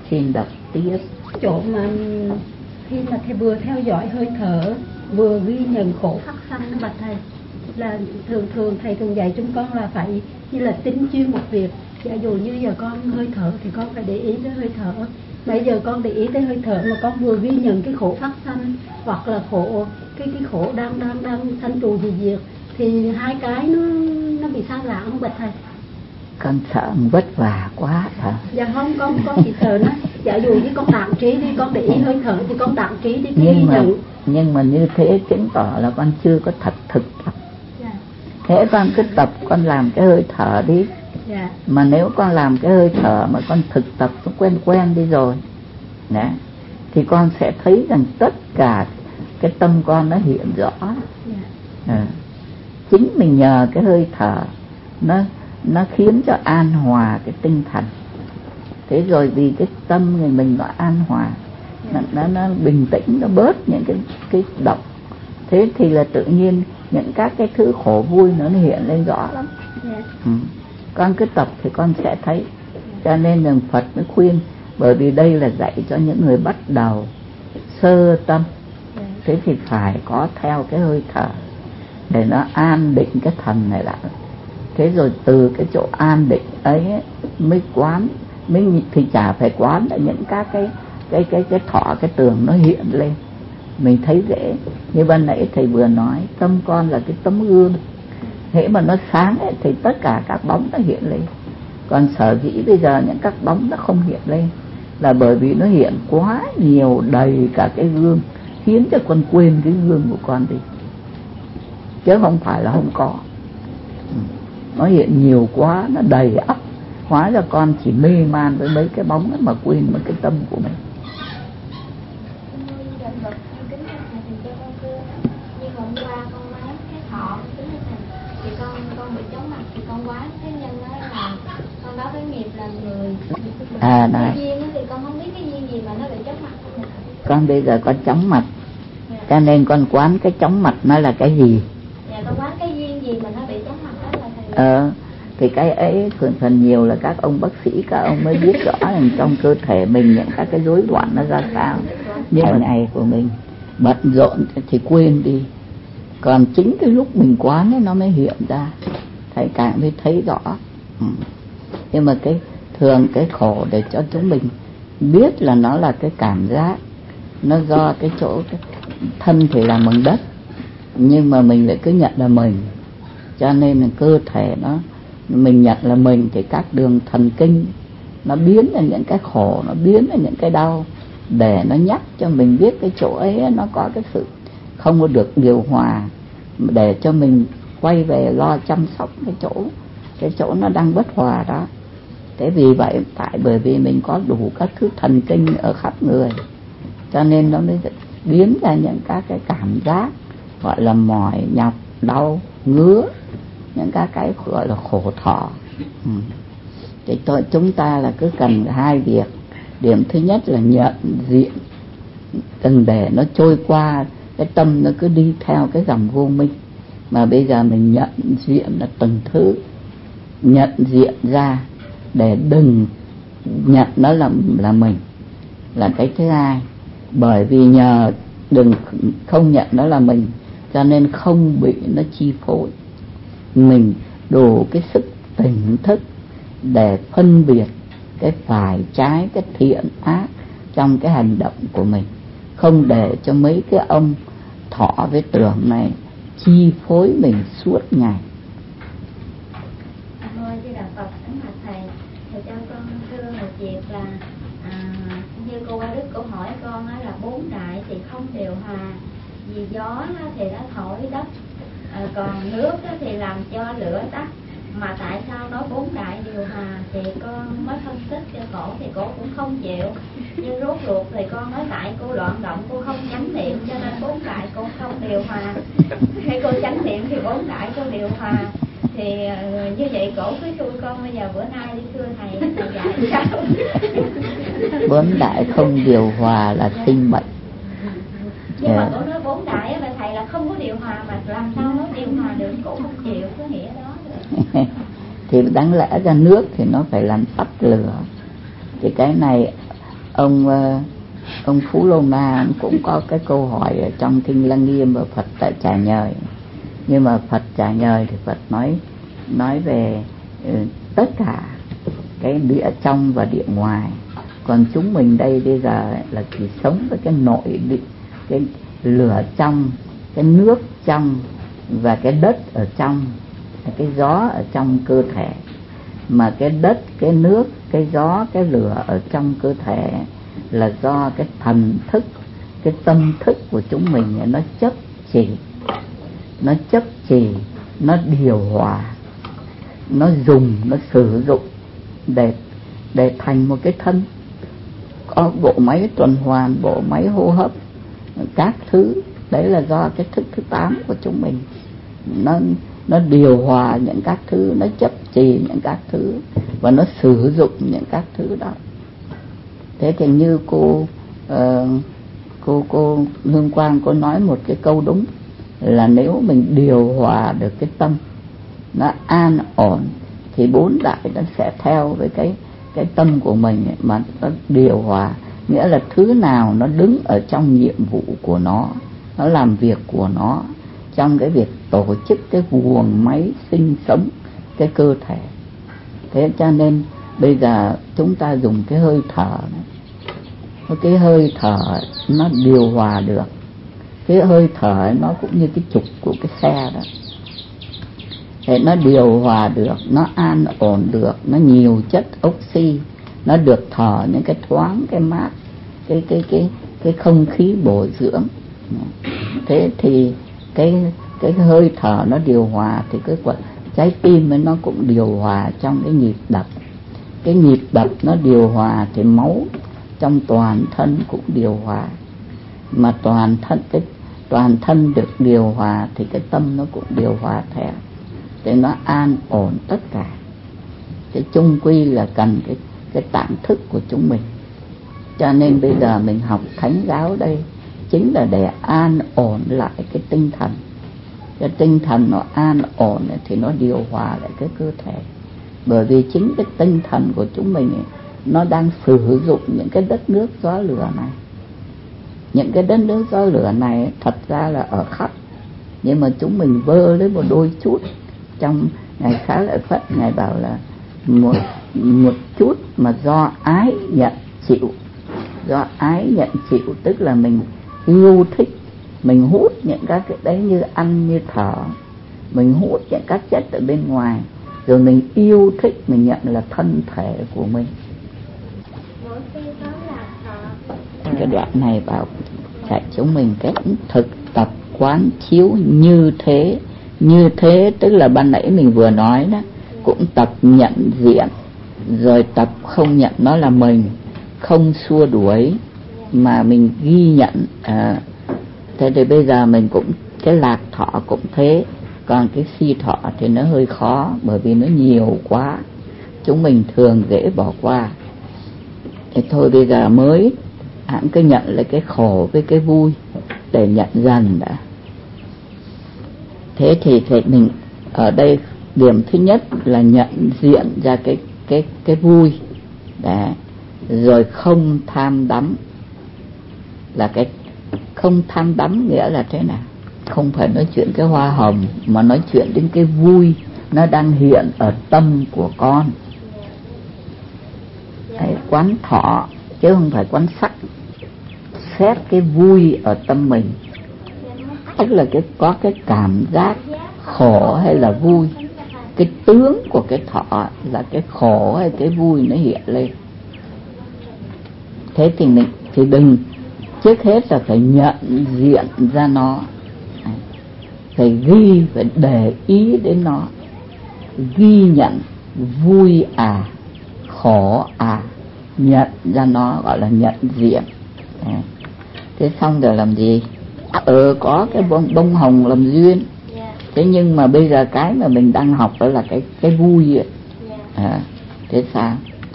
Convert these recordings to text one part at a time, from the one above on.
Xin đọc tiếp. Chỗ mà khi mà thầy vừa theo dõi hơi thở vừa ghi nhận khổ phát sanh bạch thầy, là thường thầy thường dạy chúng con là phải như là tính chuyên một việc. Giả dụ như giờ con hơi thở thì con phải để ý tới hơi thở. Bây giờ con để ý tới hơi thở mà con vừa ghi nhận cái khổ phát sanh hoặc là khổ cái khổ đang sanh trụ diệt, thì hai cái nó bị sai lạc không bạch thầy? Con sợ vất vả quá hả? Dạ không, con chỉ sợ nó. Giả dụ như con tạm trí đi, con để ý hơi thở thì con tạm trí đi cái ghi nhận. Nhưng mà như thế chứng tỏ là con chưa có thật thực tập. Dạ. Thế con cứ tập, con làm cái hơi thở đi. Dạ. Mà nếu con làm cái hơi thở mà con thực tập nó quen đi rồi, đấy, thì con sẽ thấy rằng tất cả cái tâm con nó hiện rõ. Dạ. Chính mình nhờ cái hơi thở nó khiến cho an hòa cái tinh thần. Thế rồi vì cái tâm người mình nó an hòa, nó bình tĩnh, nó bớt những cái động. Thế thì là tự nhiên những các cái thứ khổ vui nó hiện lên rõ lắm. Con cứ tập thì con sẽ thấy. Cho nên rằng Phật mới khuyên, bởi vì đây là dạy cho những người bắt đầu sơ tâm. Thế thì phải có theo cái hơi thở để nó an định cái thần này lại. Thế rồi từ cái chỗ an định ấy mới quán, thì chả phải quán là những các cái thọ, cái tưởng nó hiện lên, mình thấy dễ. Như ban nãy thầy vừa nói, tâm con là cái tấm gương, hễ mà nó sáng ấy, thì tất cả các bóng nó hiện lên. Còn sở dĩ bây giờ những các bóng nó không hiện lên là bởi vì nó hiện quá nhiều, đầy cả cái gương, khiến cho con quên cái gương của con đi, chứ không phải là không có. Nó hiện nhiều quá, nó đầy ắp, hóa ra con chỉ mê man với mấy cái bóng mà quên mất cái tâm của mình. Như hôm qua con quán cái thọ thì con bị chóng mặt, thì con quán cái nhân đó là con đó cái nghiệp là người. Cái duyên thì con không biết cái duyên gì mà nó bị chóng mặt không. Con bây giờ con chóng mặt, cho nên con quán cái chóng mặt nó là cái gì? Dạ, con quán cái duyên gì mà nó bị chóng mặt đó là thầy. Thì cái ấy phần nhiều là các ông bác sĩ, các ông mới biết rõ rằng trong cơ thể mình những các cái rối loạn nó ra sao. Nhưng mà ngày của mình bận rộn thì quên đi, còn chính cái lúc mình quán ấy nó mới hiện ra, thầy càng mới thấy rõ. Nhưng mà thường cái khổ để cho chúng mình biết là nó là cái cảm giác, nó do cái chỗ cái thân thì là bằng đất, nhưng mà mình lại cứ nhận là mình, cho nên là cơ thể mình nhận là mình, thì các đường thần kinh nó biến ra những cái khổ, nó biến ra những cái đau, để nó nhắc cho mình biết cái chỗ ấy nó có cái sự không có được điều hòa, để cho mình quay về lo chăm sóc cái chỗ nó đang bất hòa đó. Thế vì vậy, bởi vì mình có đủ các thứ thần kinh ở khắp người, cho nên nó mới biến ra những các cái cảm giác gọi là mỏi, nhọc, đau, ngứa, những các cái gọi là khổ thọ. Thì chúng ta là cứ cần hai việc. Điểm thứ nhất là nhận diện, đừng để nó trôi qua, cái tâm nó cứ đi theo cái dòng vô minh. Mà bây giờ mình nhận diện là từng thứ, nhận diện ra để đừng nhận nó là mình, là cái thứ hai. Bởi vì nhờ đừng không nhận nó là mình, cho nên không bị nó chi phối. Mình đủ cái sức tỉnh thức để phân biệt cái phải trái, cái thiện ác trong cái hành động của mình, không để cho mấy cái ông thọ với tưởng này chi phối mình suốt ngày. Thôi chứ đạo Phật kính bạch thầy cho con thưa một việc là như cô Qua Đức cô hỏi con là bốn đại thì không điều hòa, vì gió thì nó thổi đất, còn nước thì làm cho lửa tắt. Mà tại sao nói bốn đại điều hòa thì con mới phân tích cho cổ thì cổ cũng không chịu. Nhưng rốt ruột thì con nói tại cô loạn động, cô không chánh niệm, cho nên bốn đại cô không điều hòa. Hay cô chánh niệm thì bốn đại cô điều hòa. Thì như vậy cổ cứ xui con bây giờ bữa nay đi thưa thầy dạy sao? Bốn đại không điều hòa là sinh bệnh. Nhưng mà cổ nói bốn đại là thầy là không có điều hòa, mà làm sao nói điều hòa được, cổ không chịu cái nghĩa đó được. Thì đáng lẽ ra nước thì nó phải làm tắt lửa, thì cái này ông Phú Lô Na cũng có cái câu hỏi ở trong Kinh Lăng Nghiêm và Phật tại Trà Nhời. Nhưng mà Phật Trà Nhời thì Phật nói về tất cả cái địa trong và địa ngoài. Còn chúng mình đây bây giờ là chỉ sống với cái nội địa, cái lửa trong, cái nước trong và cái đất ở trong, cái gió ở trong cơ thể. Mà cái đất, cái nước, cái gió, cái lửa ở trong cơ thể là do cái thần thức, cái tâm thức của chúng mình nó chấp trì, nó điều hòa, nó dùng, nó sử dụng để thành một cái thân, có bộ máy tuần hoàn, bộ máy hô hấp, các thứ. Đấy là do cái thức thứ 8 của chúng mình nó điều hòa những các thứ, nó chấp trì những các thứ và nó sử dụng những các thứ đó. Thế thì như cô Hương Quang có nói một cái câu đúng, là nếu mình điều hòa được cái tâm nó an ổn thì 4 đại nó sẽ theo với cái tâm của mình mà nó điều hòa. Nghĩa là thứ nào nó đứng ở trong nhiệm vụ của nó làm việc của nó trong cái việc tổ chức cái guồng máy sinh sống cái cơ thể. Thế cho nên bây giờ chúng ta dùng cái hơi thở này, cái hơi thở nó điều hòa được. Cái hơi thở nó cũng như cái trục của cái xe đó, thế nó điều hòa được, nó an ổn được, nó nhiều chất oxy, nó được thở những cái thoáng, cái mát, cái không khí bổ dưỡng. Thế thì cái hơi thở nó điều hòa thì cái trái tim ấy nó cũng điều hòa trong cái nhịp đập. Cái nhịp đập nó điều hòa thì máu trong toàn thân cũng điều hòa. Mà toàn thân được điều hòa thì cái tâm nó cũng điều hòa theo, để nó an ổn tất cả. Cái chung quy là cần cái tạng thức của chúng mình. Cho nên bây giờ mình học thánh giáo đây chính là để an ổn lại cái tinh thần. Cái tinh thần nó an ổn thì nó điều hòa lại cái cơ thể. Bởi vì chính cái tinh thần của chúng mình nó đang sử dụng những cái đất nước gió lửa này. Những cái đất nước gió lửa này thật ra là ở khắp, nhưng mà chúng mình vơ lấy một đôi chút. Trong Ngài Xá Lợi Phất, Ngài bảo là một chút mà do ái nhận chịu. Do ái nhận chịu tức là mình yêu thích, mình hút những các cái đấy như ăn, như thở. Mình hút những các chất ở bên ngoài, rồi mình yêu thích, mình nhận là thân thể của mình. Cái đoạn này bảo dạy chúng mình cách thực tập quán chiếu như thế. Như thế tức là ban nãy mình vừa nói đó, cũng tập nhận diện, rồi tập không nhận nó là mình, không xua đuổi mà mình ghi nhận. Thế thì bây giờ mình cũng, cái lạc thọ cũng thế. Còn cái si thọ thì nó hơi khó, bởi vì nó nhiều quá, chúng mình thường dễ bỏ qua. Thế thôi bây giờ mới hãng cứ nhận lại cái khổ với cái vui để nhận dần đã. Thế thì mình ở đây điểm thứ nhất là nhận diện ra cái vui đấy. Rồi không tham đắm. Là cái không tham đắm nghĩa là thế nào? Không phải nói chuyện cái hoa hồng, mà nói chuyện đến cái vui nó đang hiện ở tâm của con. Đấy, quán thọ chứ không phải quán sắc. Xét cái vui ở tâm mình, tức là có cái cảm giác khổ hay là vui. Cái tướng của cái thọ là cái khổ hay cái vui nó hiện lên. Thế thì đừng, trước hết là phải nhận diện ra nó, phải ghi, phải để ý đến nó, ghi nhận vui khổ nhận ra nó, gọi là nhận diện. Thế xong rồi làm gì? Có cái bông hồng làm duyên. Thế nhưng mà bây giờ cái mà mình đang học đó là cái vui ấy. Thế sao?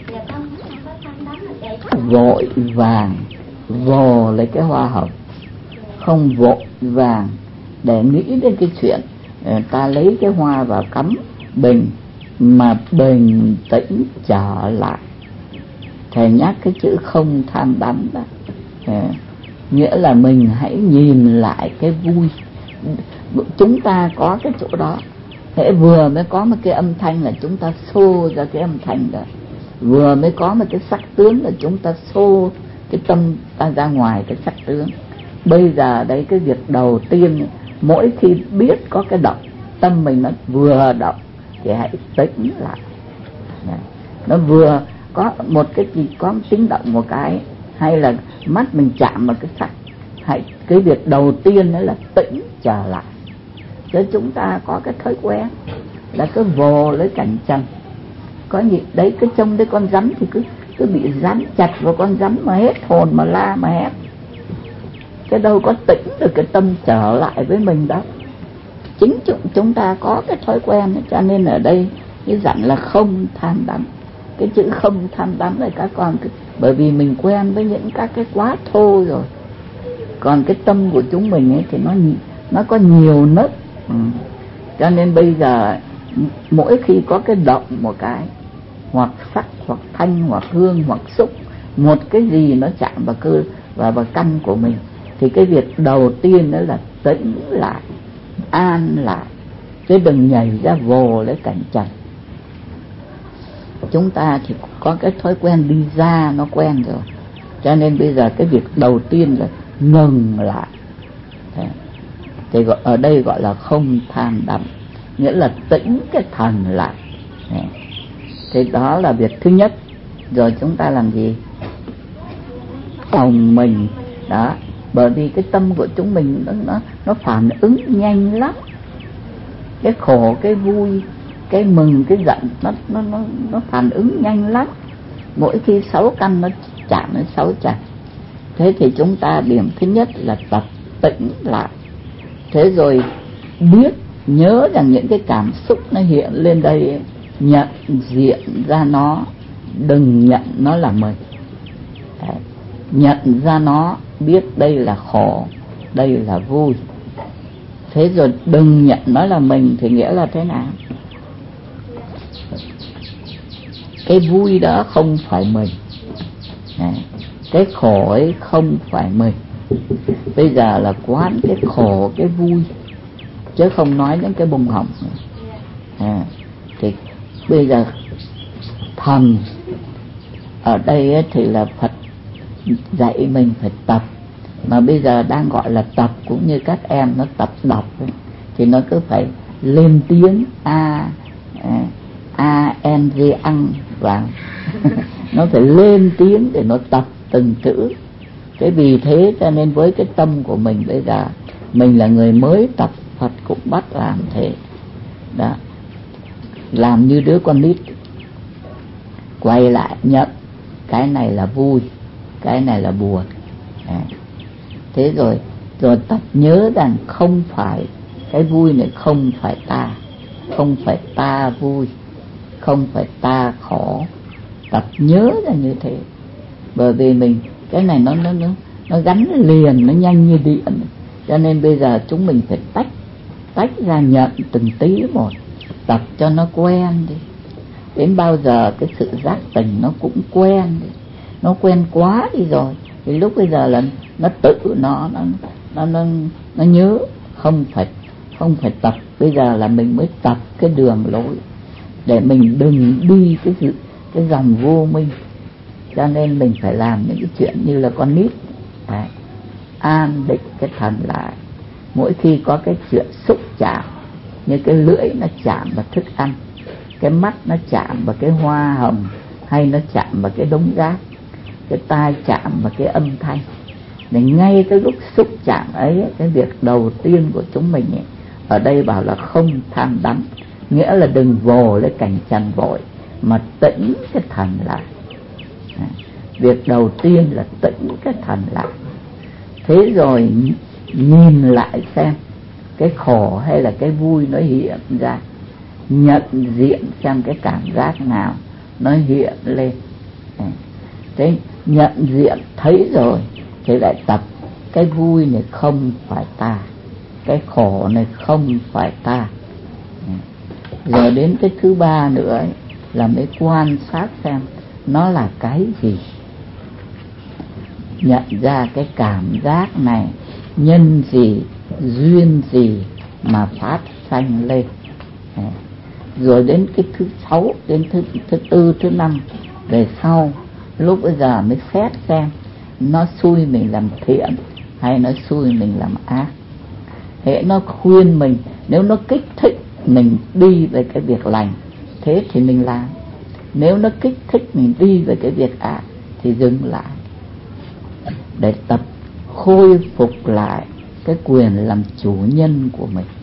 Vội vàng vồ lấy cái hoa hồng, không vội vàng để nghĩ đến cái chuyện ta lấy cái hoa vào cắm bình, mà bình tĩnh trở lại Thầy nhắc cái chữ không tham đắm đó, nghĩa là mình hãy nhìn lại cái vui. Chúng ta có cái chỗ đó, hễ vừa mới có một cái âm thanh là chúng ta xô ra cái âm thanh đó, vừa mới có một cái sắc tướng là chúng ta xô cái tâm ta ra ngoài cái sắc tướng. Bây giờ đấy, cái việc đầu tiên, mỗi khi biết có cái động, tâm mình nó vừa động thì hãy tĩnh lại. Nó vừa có một cái gì, có tiếng động một cái, hay là mắt mình chạm vào cái sắc, cái việc đầu tiên đó là tĩnh trở lại. Chứ chúng ta có cái thói quen là cứ vồ lấy cảnh trần. Có gì đấy, cứ trông thấy con rắn thì cứ bị dán chặt vào con rắn mà hết hồn mà la mà hét. Cái đâu có tĩnh được cái tâm trở lại với mình đâu. Chính chúng ta có cái thói quen, cho nên ở đây cái dặn là không tham đắm. Cái chữ không tham đắm là các con, bởi vì mình quen với những các cái quá thô rồi. Còn cái tâm của chúng mình ấy thì nó có nhiều nấc. Cho nên bây giờ mỗi khi có cái động một cái, hoặc sắc, hoặc thanh, hoặc hương, hoặc xúc, một cái gì nó chạm vào cơ và vào căn của mình, thì cái việc đầu tiên đó là tĩnh lại, an lại, chứ đừng nhảy ra vồ lấy cảnh trần. Chúng ta thì có cái thói quen đi ra, nó quen rồi, cho nên bây giờ cái việc đầu tiên là ngừng lại. Thì ở đây gọi là không tham đắm, nghĩa là tĩnh cái thần lại. Thì đó là việc thứ nhất. Rồi chúng ta làm gì? Phòng mình đó, bởi vì cái tâm của chúng mình nó phản ứng nhanh lắm. Cái khổ, cái vui, cái mừng, cái giận, nó phản ứng nhanh lắm. Mỗi khi 6 căn nó chạm đến 6 trần. Thế thì chúng ta điểm thứ nhất là tập tĩnh lại. Thế rồi biết, nhớ rằng những cái cảm xúc nó hiện lên đây ấy, nhận diện ra nó, đừng nhận nó là mình. Đấy. Nhận ra nó, biết đây là khổ, đây là vui. Thế rồi đừng nhận nó là mình thì nghĩa là thế nào? Cái vui đó không phải mình. Đấy. Cái khổ ấy không phải mình. Bây giờ là quán cái khổ, cái vui, chứ không nói đến cái bông hồng. Thì bây giờ thần ở đây ấy thì là Phật dạy mình phải tập. Mà bây giờ đang gọi là tập, cũng như các em nó tập đọc ấy, thì nó cứ phải lên tiếng n g ăn vào nó phải lên tiếng để nó tập từng chữ. Thế vì thế cho nên với cái tâm của mình bây giờ, mình là người mới tập, Phật cũng bắt làm thế đó. Làm như đứa con nít, quay lại nhận cái này là vui, cái này là buồn. Thế rồi tập nhớ rằng không phải cái vui này không phải ta, không phải ta vui, không phải ta khổ. Tập nhớ ra như thế, bởi vì mình cái này nó gắn liền, nó nhanh như điện. Cho nên bây giờ chúng mình phải tách ra nhận từng tí một, tập cho nó quen đi. Đến bao giờ cái sự giác tỉnh nó cũng quen đi. Nó quen quá đi rồi thì lúc bây giờ là nó tự nó nhớ, không phải tập. Bây giờ là mình mới tập cái đường lối để mình đừng đi cái dòng vô minh. Cho nên mình phải làm những cái chuyện như là con nít. Đấy. An định cái thần lại. Mỗi khi có cái chuyện xúc chạm, như cái lưỡi nó chạm vào thức ăn, cái mắt nó chạm vào cái hoa hồng, hay nó chạm vào cái đống rác, cái tai chạm vào cái âm thanh, để ngay cái lúc xúc chạm ấy, cái việc đầu tiên của chúng mình ấy, ở đây bảo là không tham đắm, nghĩa là đừng vồ lấy cảnh trần vội, mà tĩnh cái thần lại. Việc đầu tiên là tĩnh cái thần lại. Thế rồi nhìn lại xem cái khổ hay là cái vui nó hiện ra, nhận diện xem cái cảm giác nào nó hiện lên. Thế nhận diện thấy rồi thì lại tập cái vui này không phải ta, cái khổ này không phải ta. Rồi đến cái thứ ba nữa ấy, là mới quan sát xem nó là cái gì, nhận ra cái cảm giác này nhân gì, duyên gì mà phát sanh lên. Rồi đến cái thứ 6, đến thứ 4, thứ 5 về sau, lúc bây giờ mới xét xem nó xui mình làm thiện hay nó xui mình làm ác. Thế nó khuyên mình, nếu nó kích thích mình đi về cái việc lành, thế thì mình làm. Nếu nó kích thích mình đi về cái việc ác thì dừng lại, để tập khôi phục lại cái quyền làm chủ nhân của mình.